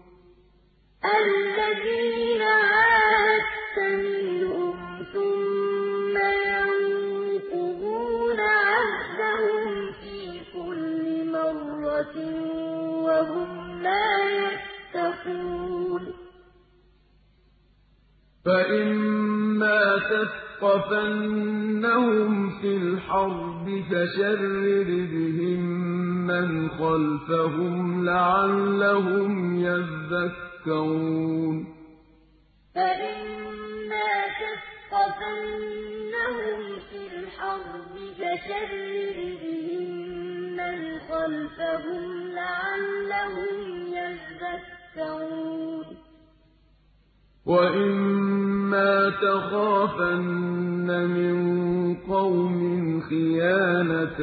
الَّذِينَ عَاهَدتَّ مِنْهُمْ ثُمَّ يَنقُضُونَ عَهْدَهُمْ فِي كُلِّ مَرَّةٍ وَهُمْ لَا يَتَّقُونَ فَإِمَّا تَثْقَفَنَّهُمْ فِي الْحَرْبِ فَشَرِّدْ بِهِم مَّنْ خَلْفَهُمْ لَعَلَّهُمْ يَذَّكَّرُونَ فَإِمَّا تَثْقَفَنَّهُمْ فِي الْحَرْبِ فَشَرِّدْ بِهِم مَّنْ خَلْفَهُمْ لَعَلَّهُمْ يَذَّكَّرُونَ وَإِمَّا تَخَافَنَّ مِن قَوْمٍ خِيَانَةً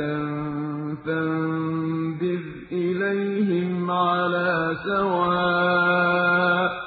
فَانبِذْ إِلَيْهِمْ عَلَىٰ سَوَاءٍ ۚ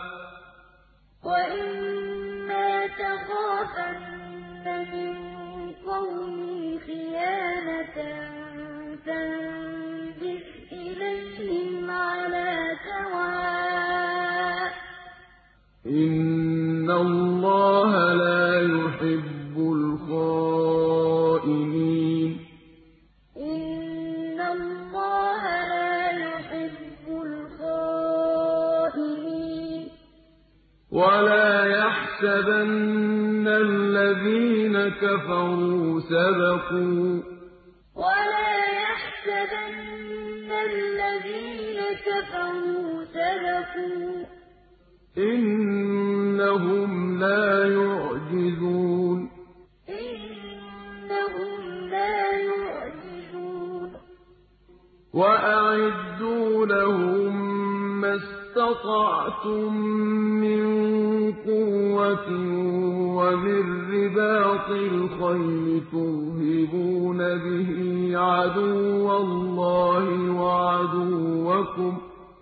وَإِمَّا تَخَافَنَّ مِن قَوْمٍ خِيَانَةً فَانبِذْ إِلَيْهِمْ عَلَىٰ سَوَاءٍ ۚ إِنَّ اللَّهَ لَا يُحِبُّ الْخَائِنِينَ إِنَّ اللَّهَ لَا يُحِبُّ الْخَائِنِينَ وَلَا يَحْسَبَنَّ الَّذِينَ كَفَرُوا سَبَقُوا ۚ وَلَا يَحْسَبَنَّ الَّذِينَ كَفَرُوا سَبَقُوا ۚ إِنَّهُمْ لَا يُعْجِزُونَ إِنَّهُمْ لَا يُعْجِزُونَ وَأَعِدُّوا لَهُم مَّا اسْتَطَعْتُم مِّن قُوَّةٍ وَمِن رِّبَاطِ الْخَيْلِ تُرْهِبُونَ بِهِ عَدُوَّ اللَّهِ وَعَدُوَّكُمْ ۚ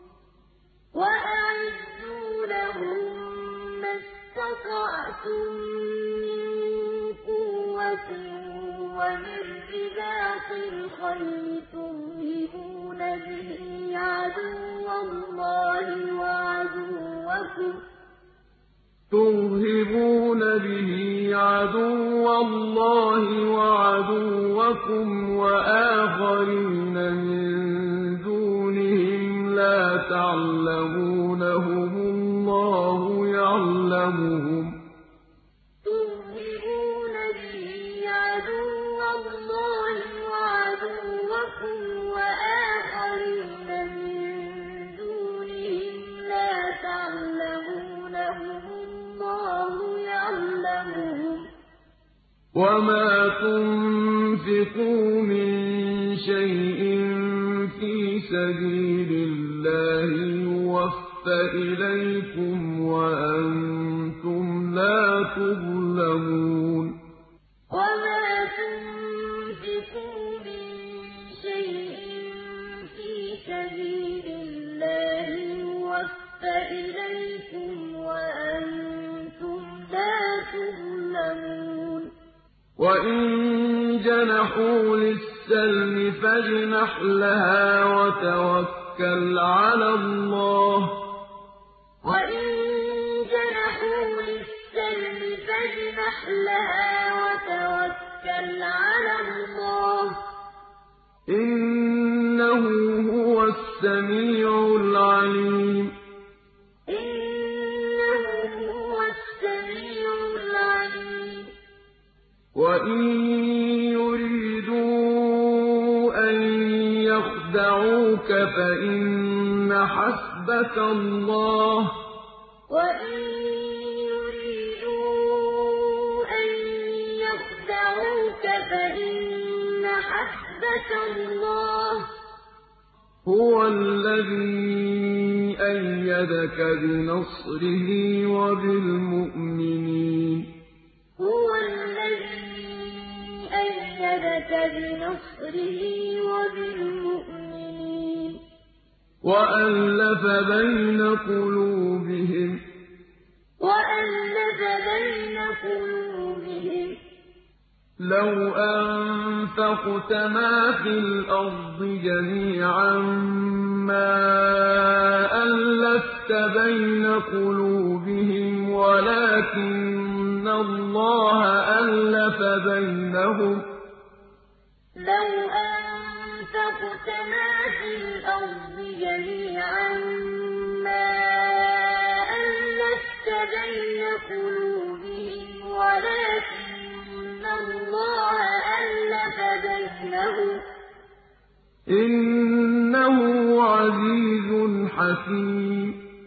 وَأَعِدُّوا لَهُم مَّا اسْتَطَعْتُم مِّن قُوَّةٍ وَمِن رِّبَاطِ الْخَيْلِ تُرْهِبُونَ بِهِ عَدُوَّ اللَّهِ وَعَدُوَّكُمْ وَآخَرِينَ مِن دُونِهِمْ لَا تَعْلَمُونَهُمُ اللَّهُ يَعْلَمُهُمْ ۚ تُرْهِبُونَ بِهِ عَدُوَّ اللَّهِ وَعَدُوَّكُمْ وَآخَرِينَ مِن دُونِهِمْ لَا تَعْلَمُونَهُمُ اللَّهُ يَعْلَمُهُمْ ۚ وَمَا تُنفِقُوا مِن شَيْءٍ فِي سَبِيلِ اللَّهِ يُوَفَّ إِلَيْكُمْ وَأَنتُمْ لَا تُظْلَمُونَ وَمَا تُنفِقُوا مِن شَيْءٍ فِي سَبِيلِ اللَّهِ يُوَفَّ إِلَيْكُمْ وَأَنتُمْ لَا تُظْلَمُونَ وَإِن جَنَحُوا لِلسَّلْمِ فَاجْنَحْ لَهَا وَتَوَكَّلْ عَلَى اللَّهِ ۚ وَإِن جَنَحُوا لِلسَّلْمِ فَاجْنَحْ لَهَا وَتَوَكَّلْ عَلَى اللَّهِ ۚ إِنَّهُ هُوَ السَّمِيعُ الْعَلِيمُ إِنَّهُ هُوَ السَّمِيعُ الْعَلِيمُ وَإِن يُرِيدُوا أَن يَخْدَعُوكَ فَإِنَّ حَسْبَكَ اللَّهُ ۚ وَإِن يُرِيدُوا أَن يَخْدَعُوكَ فَإِنَّ حَسْبَكَ اللَّهُ ۚ هُوَ الَّذِي أَيَّدَكَ بِنَصْرِهِ وَبِالْمُؤْمِنِينَ هُوَ الَّذِي أَيَّدَكَ بِنَصْرِهِ وَبِالْمُؤْمِنِينَ وَأَلَّفَ بَيْنَ قُلُوبِهِمْ ۚ لَوْ أَنفَقْتَ مَا فِي الْأَرْضِ جَمِيعًا مَّا أَلَّفْتَ بَيْنَ قُلُوبِهِمْ وَلَٰكِنَّ اللَّهَ أَلَّفَ بَيْنَهُمْ ۚ لَوْ أَنفَقْتَ مَا فِي الْأَرْضِ جَمِيعًا مَّا أَلَّفْتَ بَيْنَ قُلُوبِهِمْ وَلَٰكِنَّ اللَّهَ أَلَّفَ بَيْنَهُمْ ۚ إِنَّهُ عَزِيزٌ حَكِيمٌ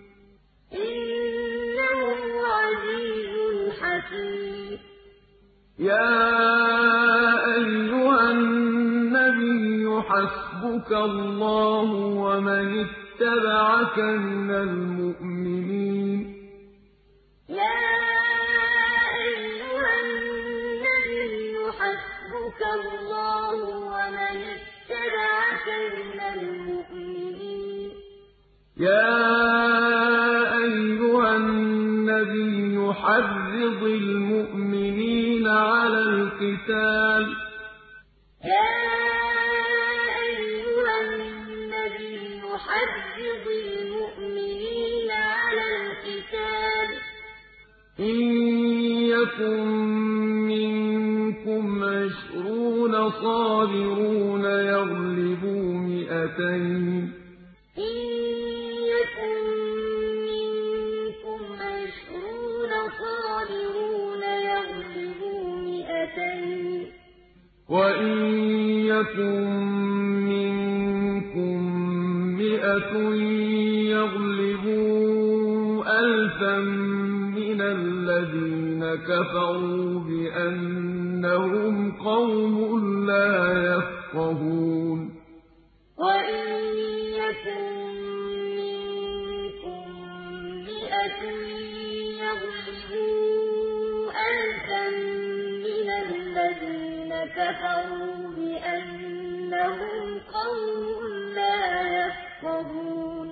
إِنَّهُ عَزِيزٌ حَكِيمٌ يَا أَيُّهَا النَّبِيُّ حَسْبُكَ اللَّهُ وَمَنِ اتَّبَعَكَ مِنَ الْمُؤْمِنِينَ يَا أَيُّهَا النَّبِيُّ حَسْبُكَ اللَّهُ وَمَنِ اتَّبَعَكَ مِنَ الْمُؤْمِنِينَ يَا أَيُّهَا النَّبِيُّ حَرِّضِ الْمُؤْمِنِينَ عَلَى الْقِتَالِ يَا أَيُّهَا النَّبِيُّ حَرِّضِ الْمُؤْمِنِينَ عَلَى الْقِتَالِ إِن يَكُن مِّنكُمْ 20 صَابِرُونَ يَغْلِبُوا 200 ۚ إِن يَكُن مِّنكُمْ 20 صَابِرُونَ يَغْلِبُوا 200 ۚ وَإِن يَكُن مِّنكُم 100 يَغْلِبُوا 1000 مِّنَ الَّذِينَ كَفَرُوا بِأَنَّهُمْ قَوْمٌ لَّا يَفْقَهُونَ وَإِن يَكُن مِّنكُم 100 يَغْلِبُوا 1000 مِّنَ الَّذِينَ كَفَرُوا بِأَنَّهُمْ قَوْمٌ لَّا يَفْقَهُونَ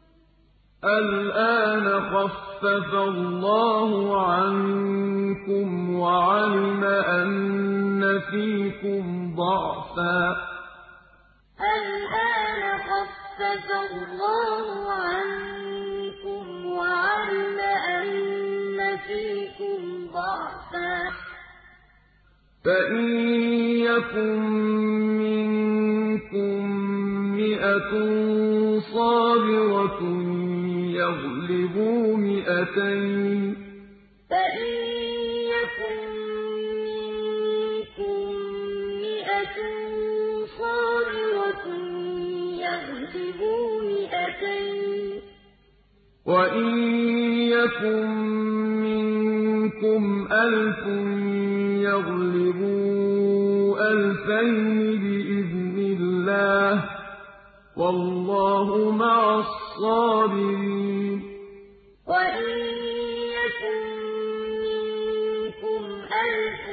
الْآنَ خَفَّفَ اللَّهُ عَنكُمْ وَعَلِمَ أَنَّ فِيكُمْ ضَعْفًا ۚ الْآنَ خَفَّفَ اللَّهُ عَنكُمْ وَعَلِمَ أَنَّ فِيكُمْ ضَعْفًا ۚ فَإِن يَكُن مِّنكُم 100 صَابِرَةٌ يَغْلِبُوا 200 ۚ فَإِن يَكُن مِّنكُم 100 صَابِرَةٌ يَغْلِبُوا 200 ۚ وَإِن يَكُن مِّنكُمْ 1000 يَغْلِبُوا 2000 بِإِذْنِ اللَّهِ ۗ وَاللَّهُ مَعَ الصَّابِرِينَ وَإِن يَكُن مِّنكُمْ 1000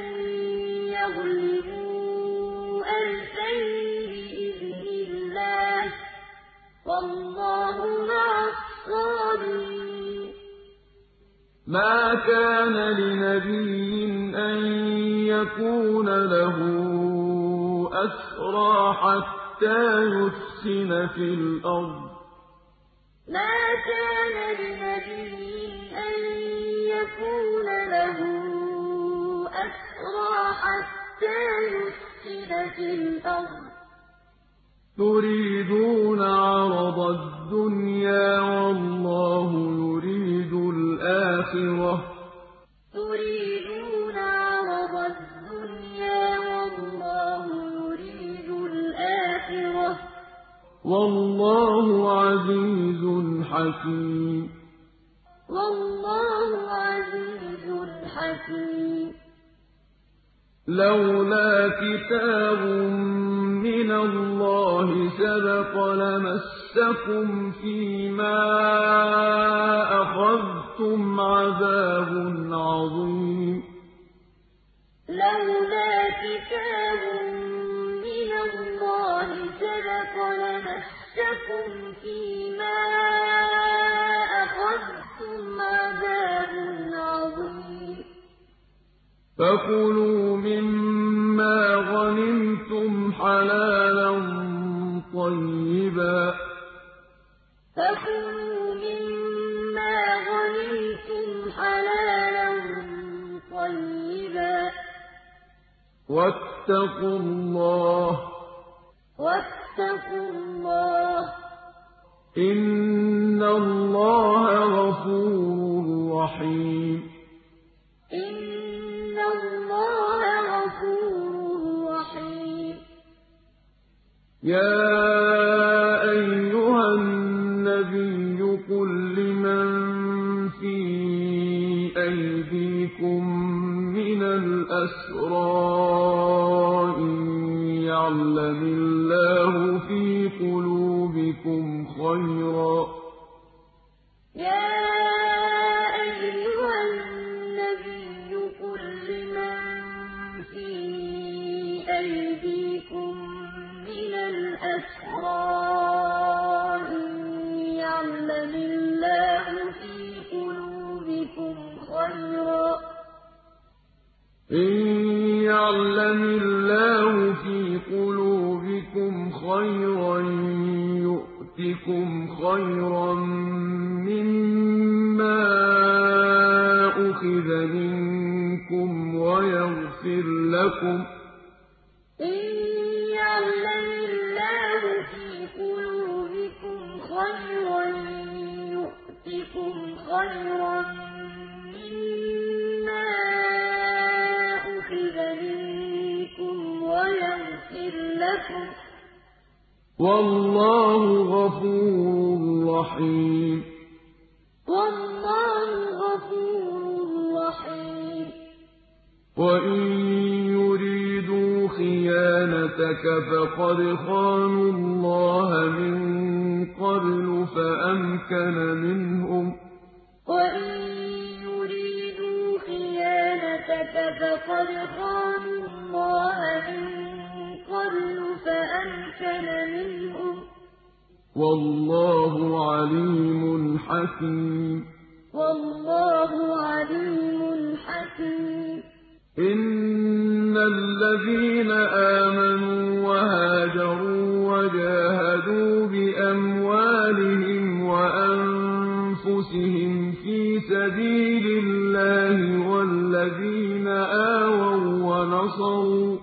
يَغْلِبُوا 2000 بِإِذْنِ اللَّهِ ۗ وَاللَّهُ مَعَ الصَّابِرِينَ مَا كَانَ لِنَبِيٍّ أَن يَكُونَ لَهُ أَسْرَىٰ حَتَّىٰ يُثْخِنَ فِي الْأَرْضِ ۚ مَا كَانَ لِنَبِيٍّ أَن يَكُونَ لَهُ أَسْرَىٰ حَتَّىٰ يُثْخِنَ فِي الْأَرْضِ ۚ تُرِيدُونَ عَرَضَ الدُّنْيَا وَاللَّهُ يُرِيدُ الْآخِرَةَ ۗ وَاللَّهُ عَزِيزٌ حَكِيمٌ وَاللَّهُ عَزِيزٌ حَكِيمٌ لَّوْلَا كِتَابٌ مِّنَ اللَّهِ سَبَقَ لَمَسَّكُمْ فِيمَا أَخَذْتُمْ عَذَابٌ عَظِيمٌ لَّوْلَا كِتَابٌ مِّنَ اللَّهِ سَبَقَ لَمَسَّكُمْ فِيمَا أَخَذْتُمْ عَذَابٌ عَظِيمٌ فَكُلُوا مِمَّا غَنِمْتُمْ حَلَالًا طَيِّبًا وَاتَّقُوا اللَّهَ ۚ إِنَّ اللَّهَ غَفُورٌ رَّحِيمٌ يَا أَيُّهَا النَّبِيُّ قُل لِّمَن فِي أَيْدِيكُم مِّنَ الْأَسْرَىٰ إِن يَعْلَمِ اللَّهُ فِي قُلُوبِكُمْ خَيْرًا يُؤْتِكُمْ خَيْرًا مِّمَّا أُخِذَ مِنكُمْ وَيَغْفِرْ لَكُمْ ۗ وَاللَّهُ غَفُورٌ رَّحِيمٌ وَإِن يُرِيدُوا خِيَانَتَكَ فَقَدْ خَانُوا اللَّهَ مِن قَبْلُ فَأَمْكَنَ مِنْهُمْ ۗ وَاللَّهُ عَلِيمٌ حَكِيمٌ إِنَّ الَّذِينَ آمَنُوا وَهَاجَرُوا وَجَاهَدُوا بِأَمْوَالِهِمْ وَأَنفُسِهِمْ فِي سَبِيلِ اللَّهِ وَالَّذِينَ آوَوا وَّنَصَرُوا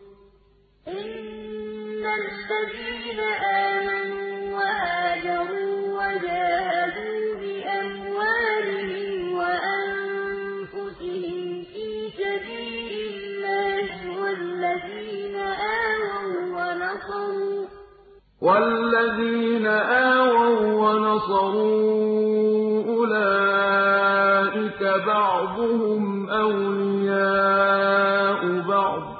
أُولَٰئِكَ بَعْضُهُمْ أَوْلِيَاءُ بَعْضٍ ۚ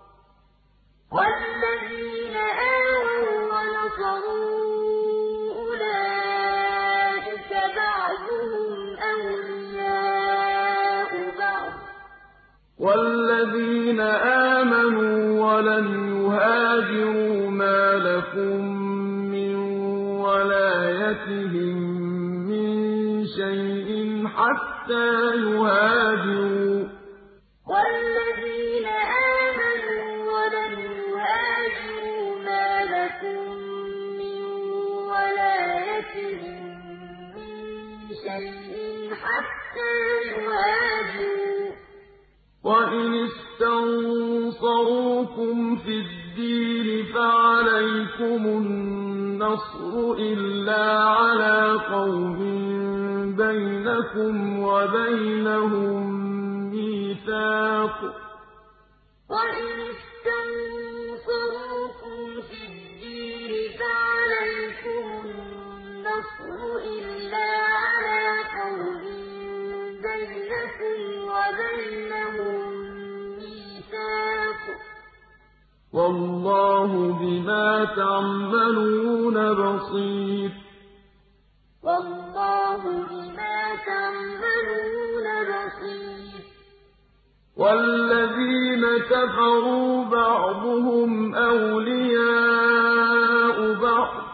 وَالَّذِينَ آمَنُوا وَلَمْ يُهَاجِرُوا مَا لَكُم مِّن وَلَايَتِهِم مِّن شَيْءٍ حَتَّىٰ يُهَاجِرُوا ۚ وَالَّذِينَ آمَنُوا وَلَمْ يُهَاجِرُوا مَا لَكُم مِّن وَلَايَتِهِم مِّن شَيْءٍ حَتَّىٰ يُهَاجِرُوا ۚ وَإِنِ اسْتَنصَرُوكُمْ فِي الدِّينِ فَعَلَيْكُمُ النَّصْرُ إِلَّا عَلَىٰ قَوْمٍ بَيْنَكُمْ وَبَيْنَهُم مِّيثَاقٌ ۗ وَإِنِ اسْتَنصَرُوكُمْ فِي الدِّينِ فَعَلَيْكُمُ النَّصْرُ إِلَّا عَلَىٰ قَوْمٍ بَيْنَكُمْ وَبَيْنَهُم مِّيثَاقٌ ۗ وَاللَّهُ بِمَا تَعْمَلُونَ بَصِيرٌ وَاللَّهُ بِمَا تَعْمَلُونَ بَصِيرٌ وَالَّذِينَ كَفَرُوا بَعْضُهُمْ أَوْلِيَاءُ بَعْضٍ ۚ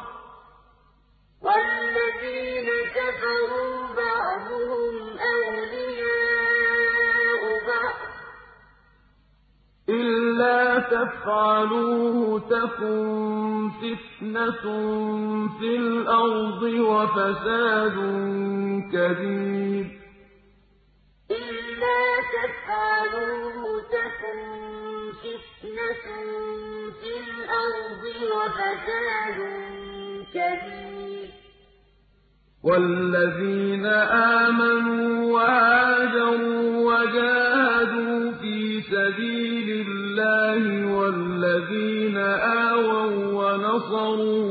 وَالَّذِينَ كَفَرُوا بَعْضُهُمْ أَوْلِيَاءُ بَعْضٍ ۚ إِلَّا تَفْعَلُوهُ تَكُن فِتْنَةٌ فِي الْأَرْضِ وَفَسَادٌ كَبِيرٌ إِلَّا تَفْعَلُوهُ تَكُن فِتْنَةٌ فِي الْأَرْضِ وَفَسَادٌ كَبِيرٌ وَالَّذِينَ آمَنُوا وَهَاجَرُوا وَجَاهَدُوا فِي سَبِيلِ اللَّهِ وَالَّذِينَ آوَوا وَّنَصَرُوا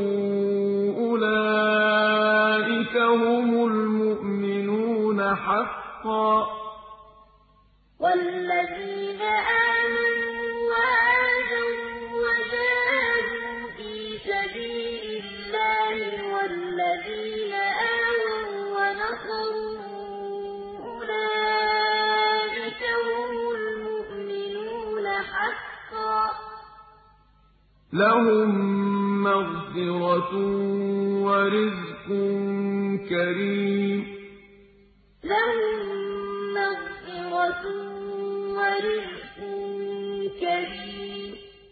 أُولَٰئِكَ هُمُ الْمُؤْمِنُونَ حَقًّا ۚ وَالَّذِينَ آمَنُوا وَهَاجَرُوا وَجَاهَدُوا فِي سَبِيلِ اللَّهِ وَالَّذِينَ آوَوا وَّنَصَرُوا أُولَٰئِكَ هُمُ الْمُؤْمِنُونَ حَقًّا ۚ لَّهُم مَّغْفِرَةٌ وَرِزْقٌ كَرِيمٌ لَّهُم مَّغْفِرَةٌ وَرِزْقٌ كَرِيمٌ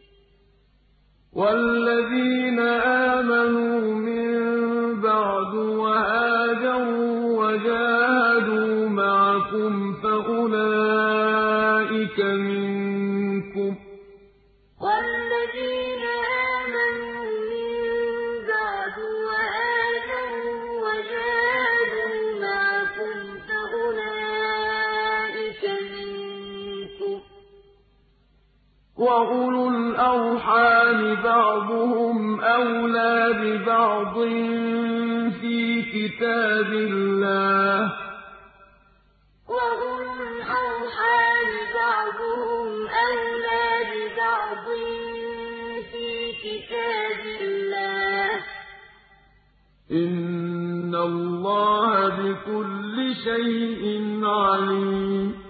وَالَّذِينَ آمَنُوا مِن بَعْدُ وَهَاجَرُوا وَجَاهَدُوا مَعَكُمْ فَأُولَٰئِكَ مِنكُمْ ۚ وَالَّذِينَ آمَنُوا مِن بَعْدُ وَهَاجَرُوا وَجَاهَدُوا مَعَكُمْ فَأُولَٰئِكَ مِنكُمْ ۚ وَأُولُو الْأَرْحَامِ بَعْضُهُمْ أَوْلَىٰ بِبَعْضٍ فِي كِتَابِ اللَّهِ ۗ وَأُولُو الْأَرْحَامِ بَعْضُهُمْ أَوْلَىٰ بِبَعْضٍ فِي كِتَابِ اللَّهِ ۗ إِنَّ اللَّهَ بِكُلِّ شَيْءٍ عَلِيمٌ